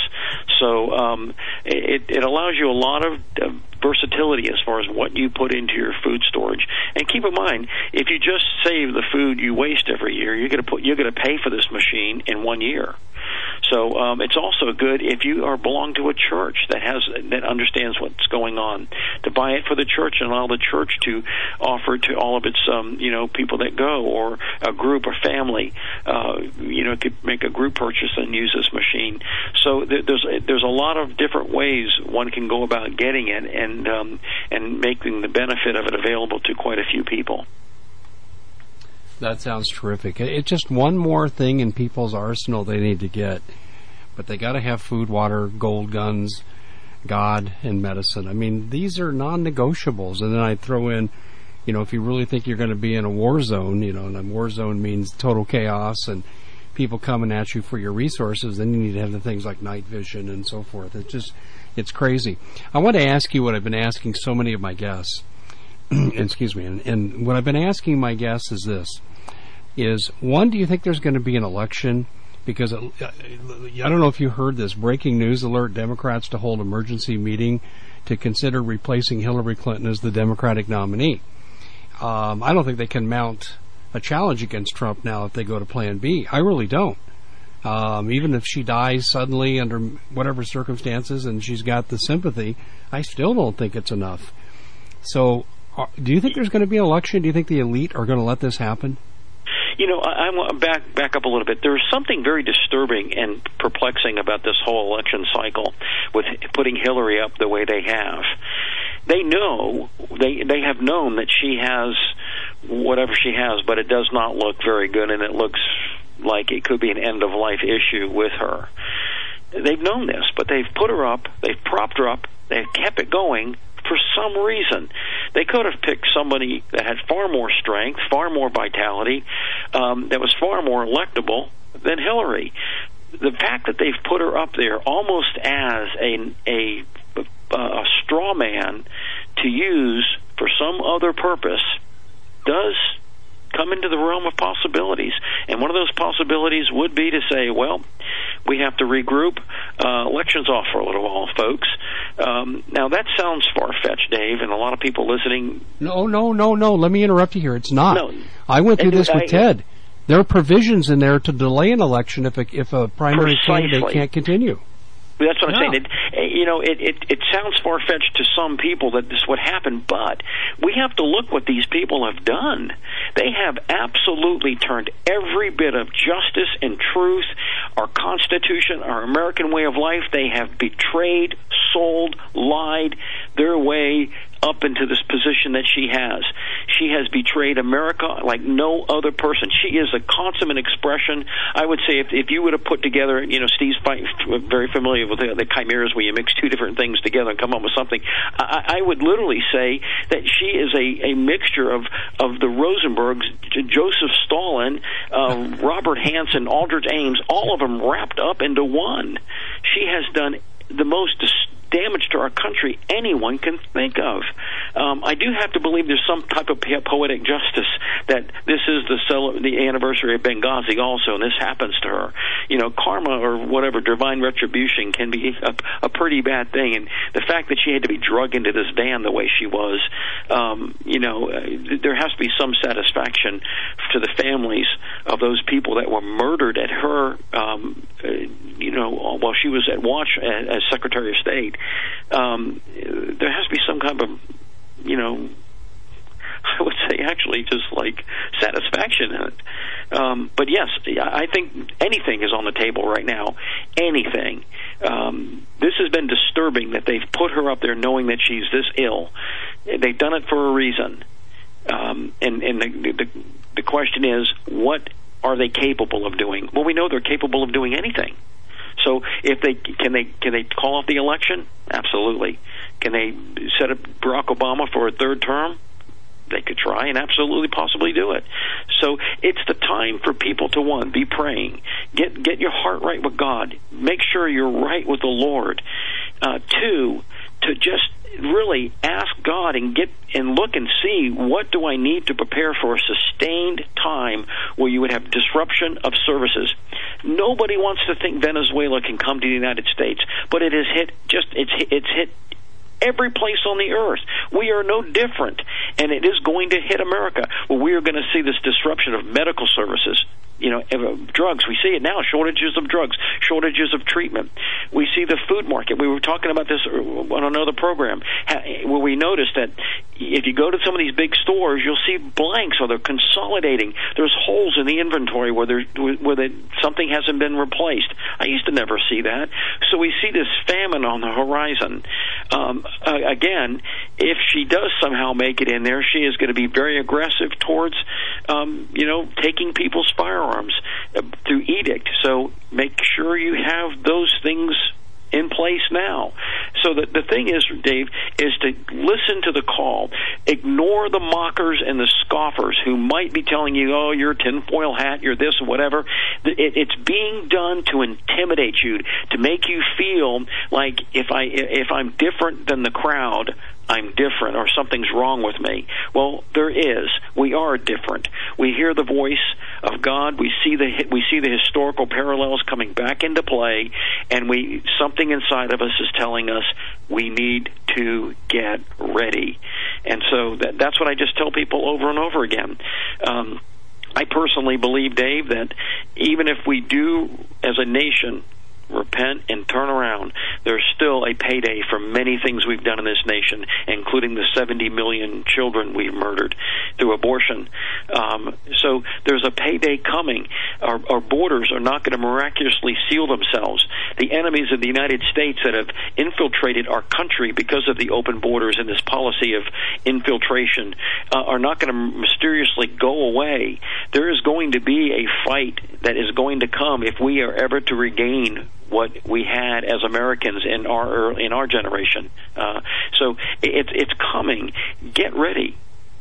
So um, it, it allows you a lot of uh, versatility as far as what you put into your food storage. And keep in mind, if you just save the food you waste every year, you're going to put you're going to pay for this machine in one year. So um, it's also good if you are belong to a church that has that understands what's going on, to buy it for the church and allow the church to offer to all of its um, you know people that go, or a group or family uh, you know could make a group purchase and use this machine. So th- there's there's a lot of different ways one can go about getting it, and um, and making the benefit of it available to quite a few people. That sounds terrific. It's just one more thing in people's arsenal they need to get. But they got to have food, water, gold, guns, God, and medicine. I mean, these are non-negotiables. And then I throw in, you know, if you really think you're going to be in a war zone, you know, and a war zone means total chaos and people coming at you for your resources, then you need to have the things like night vision and so forth. It's just, it's crazy. I want to ask you what I've been asking so many of my guests. Excuse me. And, and what I've been asking my guests is this. Is, one, do you think there's going to be an election? Because uh, I don't know if you heard this, breaking news alert, Democrats to hold emergency meeting to consider replacing Hillary Clinton as the Democratic nominee. Um, I don't think they can mount a challenge against Trump now if they go to Plan B. I really don't. Um, even if she dies suddenly under whatever circumstances and she's got the sympathy, I still don't think it's enough. So uh, do you think there's going to be an election? Do you think the elite are going to let this happen? You know, I, I want to back back up a little bit. There's something very disturbing and perplexing about this whole election cycle with putting Hillary up the way they have. They know, they they have known that she has whatever she has, but it does not look very good, and it looks like it could be an end-of-life issue with her. They've known this, but they've put her up, they've propped her up, they've kept it going. For some reason, they could have picked somebody that had far more strength, far more vitality, um, that was far more electable than Hillary. The fact that they've put her up there almost as a, a, a straw man to use for some other purpose does come into the realm of possibilities. And one of those possibilities would be to say, well, we have to regroup. Uh, election's off for a little while, folks. Um, now, that sounds far-fetched, Dave, and a lot of people listening... No, no, no, no. Let me interrupt you here. It's not. No. I went through and this with I, Ted. There are provisions in there to delay an election if a, if a primary Precisely. candidate can't continue. That's what I'm Yeah. saying. It, you know, it, it, it sounds far-fetched to some people that this would happen, but we have to look what these people have done. They have absolutely turned every bit of justice and truth, our Constitution, our American way of life. They have betrayed, sold, lied their way up into this position that she has. She has betrayed America like no other person. She is a consummate expression. I would say if, if you would have put together, you know, Steve's very familiar with the, the chimeras where you mix two different things together and come up with something. I, I would literally say that she is a, a mixture of, of the Rosenbergs, Joseph Stalin, uh, Robert Hansen, Aldrich Ames, all of them wrapped up into one. She has done the most damage to our country anyone can think of. Um, I do have to believe there's some type of poetic justice that this is the cel- the anniversary of Benghazi also, and this happens to her. You know, karma or whatever, divine retribution can be a, a pretty bad thing, and the fact that she had to be drugged into this van the way she was, um, you know, uh, there has to be some satisfaction to the families of those people that were murdered at her, um, uh, you know, while she was at watch as, as Secretary of State. Um, there has to be some kind of, you know, I would say actually just like satisfaction in it. Um, but yes, I think anything is on the table right now. Anything. Um, this has been disturbing that they've put her up there knowing that she's this ill. They've done it for a reason. Um, and and the, the, the question is, what are they capable of doing? Well, we know they're capable of doing anything. So if they can they can they call off the election? Absolutely. Can they set up Barack Obama for a third term? They could try and absolutely possibly do it. So it's the time for people to, one, be praying. Get get your heart right with God. Make sure you're right with the Lord. Uh, two, to just really ask God and get and look and see, what do I need to prepare for a sustained time where you would have disruption of services. Nobody wants to think Venezuela can come to the United States, but it has hit just it's it's hit every place on the earth. We are no different, and it is going to hit America, where we are going to see this disruption of medical services. You know, drugs. We see it now, shortages of drugs, shortages of treatment. We see the food market. We were talking about this on another program, where we noticed that if you go to some of these big stores, you'll see blanks, or they're consolidating. There's holes in the inventory where there, where they, something hasn't been replaced. I used to never see that. So we see this famine on the horizon. Um, uh, again, if she does somehow make it in there, she is going to be very aggressive towards, um, you know, taking people's firearms through edict. So make sure you have those things in place now. So the, the thing is, Dave, is to listen to the call. Ignore the mockers and the scoffers who might be telling you, oh, you're a tinfoil hat, you're this or whatever. It, it's being done to intimidate you, to make you feel like if, I, if I'm different than the crowd, I'm different, or something's wrong with me. Well, there is. We are different. We hear the voice of God. We see the we see the historical parallels coming back into play, and we something inside of us is telling us we need to get ready. And so that, that's what I just tell people over and over again. Um, I personally believe, Dave, that even if we do, as a nation, repent and turn around, there's still a payday for many things we've done in this nation, including the seventy million children we've murdered through abortion. Um, so there's a payday coming. Our, our borders are not going to miraculously seal themselves. The enemies of the United States that have infiltrated our country because of the open borders and this policy of infiltration uh, are not going to mysteriously go away. There is going to be a fight that is going to come if we are ever to regain what we had as Americans in our in our generation. Uh, so it's it's coming. Get ready.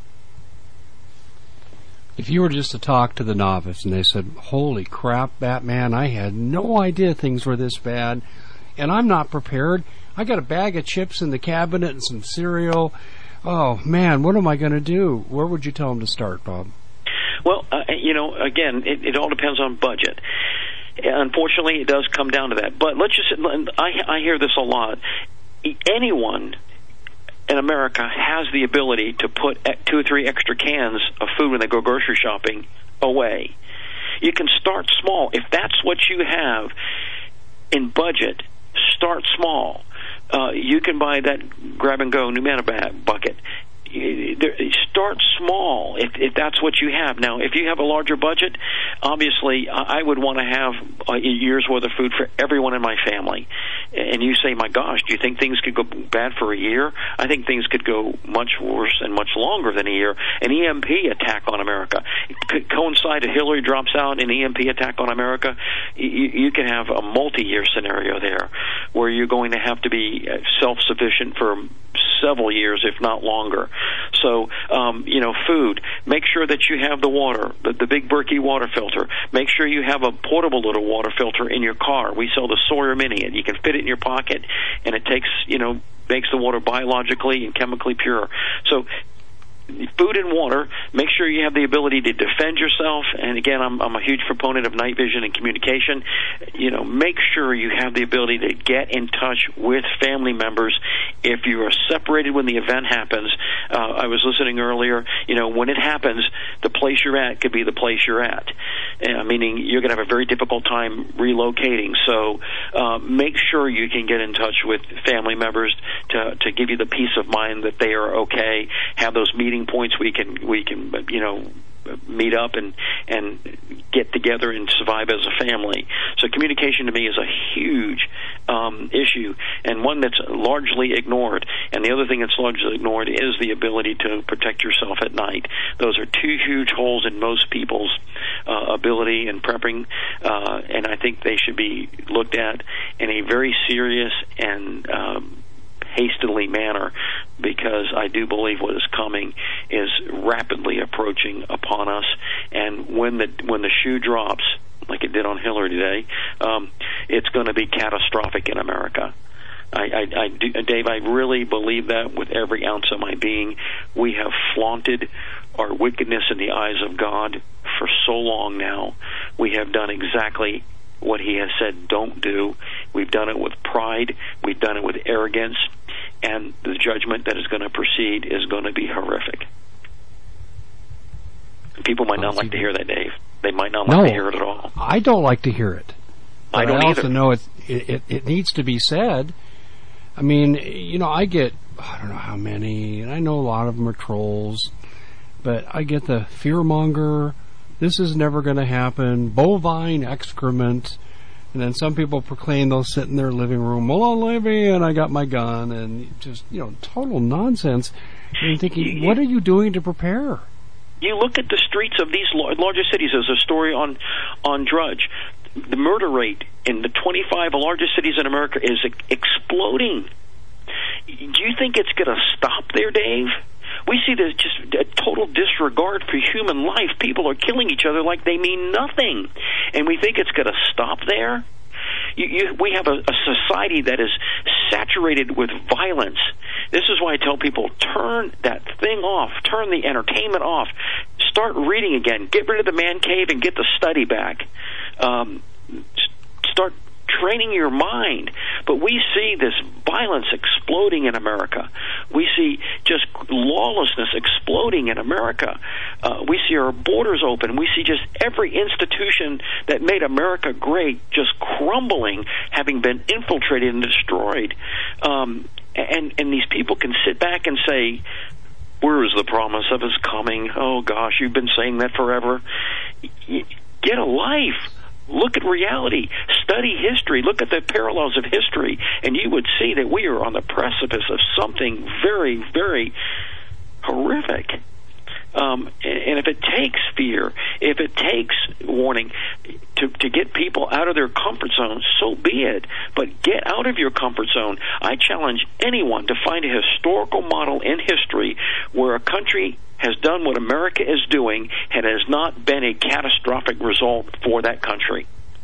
If you were just to talk to the novice and they said, holy crap, Batman, I had no idea things were this bad, and I'm not prepared. I got a bag of chips in the cabinet and some cereal. Oh, man, what am I going to do? Where would you tell them to start, Bob? Well, uh, you know, again, it, it all depends on budget. Unfortunately, it does come down to that. But let's just, I, I hear this a lot. Anyone in America has the ability to put two or three extra cans of food when they go grocery shopping away. You can start small. If that's what you have in budget, start small. Uh, you can buy that grab-and-go Numana bucket. start small if, if that's what you have. Now, if you have a larger budget, obviously I would want to have a year's worth of food for everyone in my family. And you say, my gosh, do you think things could go bad for a year? I think things could go much worse and much longer than a year. An E M P attack on America could coincide. If Hillary drops out, an E M P attack on America, you, you can have a multi-year scenario there where you're going to have to be self-sufficient for several years, if not longer. So, um, you know, food. Make sure that you have the water, the, the big Berkey water filter. Make sure you have a portable little water filter in your car. We sell the Sawyer Mini, and you can fit it in your pocket, and it takes, you know, makes the water biologically and chemically pure. So, food and water. Make sure you have the ability to defend yourself. And again, I'm, I'm a huge proponent of night vision and communication. You know, make sure you have the ability to get in touch with family members. If you are separated when the event happens, uh, I was listening earlier, you know, when it happens, the place you're at could be the place you're at. Uh, meaning you're going to have a very difficult time relocating. So uh, make sure you can get in touch with family members to, to give you the peace of mind that they are okay. Have those meetings points we can we can you know meet up and and get together and survive as a family. So communication to me is a huge um, issue, and one that's largely ignored. And the other thing that's largely ignored is the ability to protect yourself at night. Those are two huge holes in most people's uh, ability in prepping, uh, and I think they should be looked at in a very serious and um, hastily manner, because I do believe what is coming is rapidly approaching upon us. And when the when the shoe drops, like it did on Hillary today, um, it's going to be catastrophic in America. I, I, I do, Dave, I really believe that with every ounce of my being. We have flaunted our wickedness in the eyes of God for so long now. We have done exactly what he has said don't do. We've done it with pride. We've done it with arrogance. And the judgment that is going to proceed is going to be horrific. People might not like to hear that, Dave. They might not like no, to hear it at all. I don't like to hear it. I don't I either. also know it, it, it needs to be said. I mean, you know, I get, I don't know how many, and I know a lot of them are trolls, but I get the fearmonger, this is never going to happen, bovine excrement, and then some people proclaim they'll sit in their living room, well, I'll live and I got my gun, and just, you know, total nonsense. And I'm thinking, what are you doing to prepare? You look at the streets of these larger cities. There's a story on on Drudge. The murder rate in the twenty-five largest cities in America is exploding. Do you think it's going to stop there, Dave? We see there's just a total disregard for human life. People are killing each other like they mean nothing. And we think it's going to stop there? You, you, we have a, a society that is saturated with violence. This is why I tell people, turn that thing off. Turn the entertainment off. Start reading again. Get rid of the man cave and get the study back. Um, start training your mind. But we see this violence exploding in America. We see just lawlessness exploding in America. Uh, we see our borders open. We see just every institution that made America great just crumbling, having been infiltrated and destroyed. Um, and, and these people can sit back and say, where is the promise of his coming? Oh, gosh, you've been saying that forever. Get a life. Look at reality. Study history. Look at the parallels of history, and you would see that we are on the precipice of something very, very horrific. Um, and if it takes fear, if it takes warning to, to get people out of their comfort zone, so be it. But get out of your comfort zone. I challenge anyone to find a historical model in history where a country has done what America is doing and has not been a catastrophic result for that country.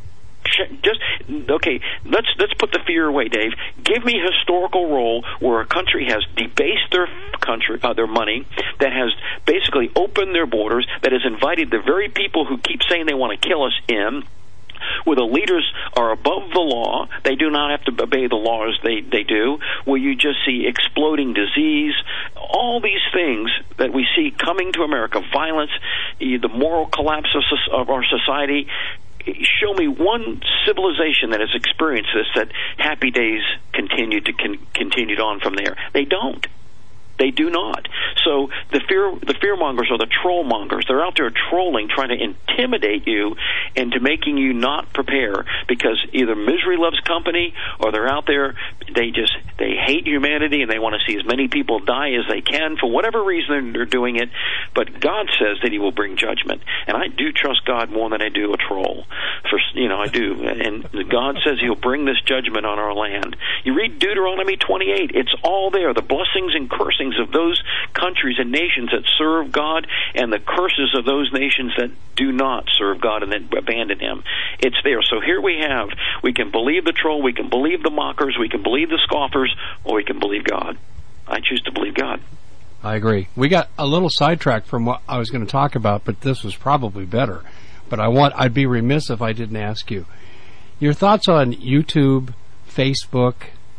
Just okay. Let's let's put the fear away, Dave. Give me a historical role where a country has debased their country, uh, their money, that has basically opened their borders, that has invited the very people who keep saying they want to kill us in, where the leaders are above the law. They do not have to obey the laws they, they do, where you just see exploding disease, all these things that we see coming to America, violence, the moral collapse of, of our society. Show me one civilization that has experienced this, that happy days continued to con- continued on from there. They don't. They do not. So the fear, the fear mongers are the troll mongers. They're out there trolling, trying to intimidate you into making you not prepare, because either misery loves company, or they're out there, they just, they hate humanity and they want to see as many people die as they can for whatever reason they're doing it. But God says that He will bring judgment, and I do trust God more than I do a troll. For you know, I do, and God says He'll bring this judgment on our land. You read Deuteronomy twenty-eight; it's all there. The blessings and cursings of those countries and nations that serve God, and the curses of those nations that do not serve God and that abandon Him. It's there. So here we have: we can believe the troll, we can believe the mockers, we can believe the scoffers, or we can believe God. I choose to believe God. I agree. We got a little sidetracked from what I was going to talk about, but this was probably better. But I want, I'd be remiss if I didn't ask you your thoughts on YouTube, Facebook,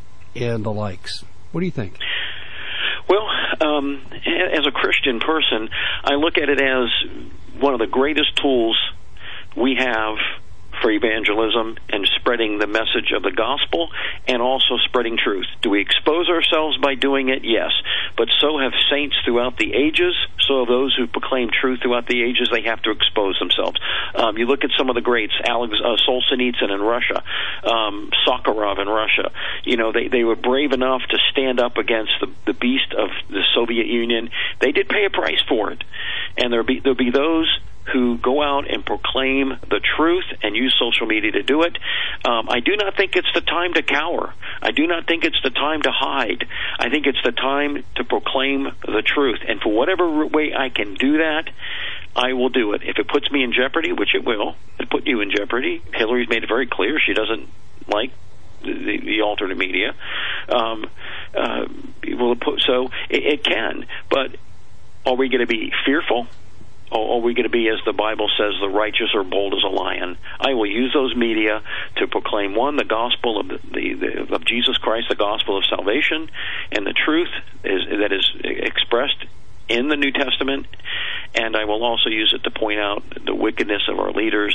and the likes. What do you think? Well, um, as a Christian person, I look at it as one of the greatest tools we have for evangelism and spreading the message of the gospel, and also spreading truth. Do we expose ourselves by doing it? Yes. But so have saints throughout the ages. So have those who proclaim truth throughout the ages. They have to expose themselves. Um, you look at some of the greats, Alex uh, Solzhenitsyn in Russia, um, Sakharov in Russia. You know, they, they were brave enough to stand up against the, the beast of the Soviet Union. They did pay a price for it. And there'll be, there'll be those who go out and proclaim the truth and use social media to do it. Um, I do not think it's the time to cower. I do not think it's the time to hide. I think it's the time to proclaim the truth. And for whatever way I can do that, I will do it. If it puts me in jeopardy, which it will, it put you in jeopardy. Hillary's made it very clear she doesn't like the, the alternate media. Um, uh, will it put, so it, it can. But are we going to be fearful? Or are we going to be, as the Bible says, the righteous are bold as a lion? I will use those media to proclaim, one, the gospel of the, the, the of Jesus Christ, the gospel of salvation, and the truth is, that is expressed in the New Testament. And I will also use it to point out the wickedness of our leaders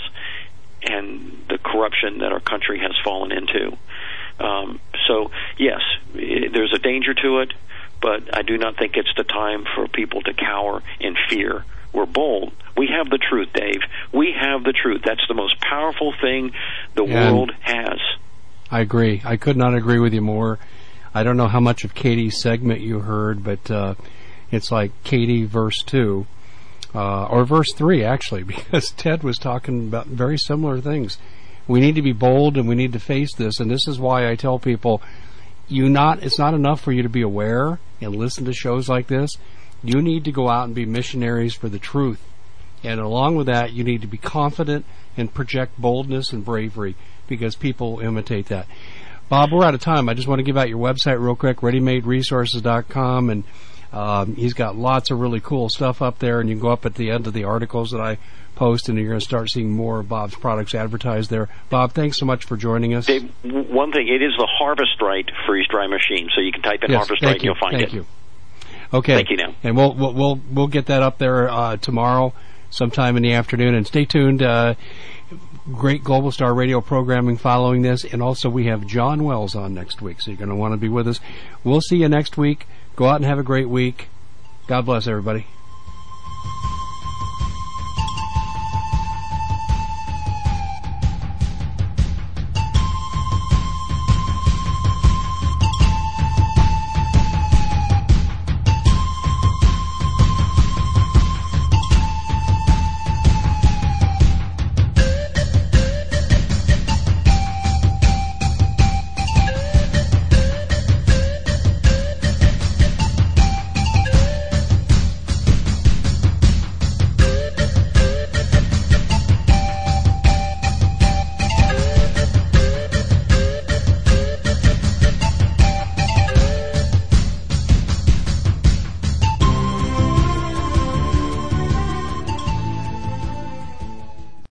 and the corruption that our country has fallen into. Um, so, yes, it, there's a danger to it, but I do not think it's the time for people to cower in fear. We're bold. We have the truth, Dave. We have the truth. That's the most powerful thing the Yeah. world has. I agree. I could not agree with you more. I don't know how much of Katie's segment you heard, but uh, it's like Katie verse two, uh, or verse three, actually, because Ted was talking about very similar things. We need to be bold, and we need to face this, and this is why I tell people, you not. it's not enough for you to be aware and listen to shows like this. You need to go out and be missionaries for the truth. And along with that, you need to be confident and project boldness and bravery, because people imitate that. Bob, we're out of time. I just want to give out your website real quick, ready made resources dot com, and um, he's got lots of really cool stuff up there, and you can go up at the end of the articles that I post, and you're going to start seeing more of Bob's products advertised there. Bob, thanks so much for joining us. Dave, one thing, it is the Harvest Right freeze-dry machine, so you can type in yes, Harvest Right and you. you'll find thank it. Thank you. Okay. Thank you now. And we'll we'll we'll, we'll get that up there uh, tomorrow, sometime in the afternoon. And stay tuned. Uh, great Global Star Radio programming following this, and also we have John Wells on next week, so you're going to want to be with us. We'll see you next week. Go out and have a great week. God bless everybody.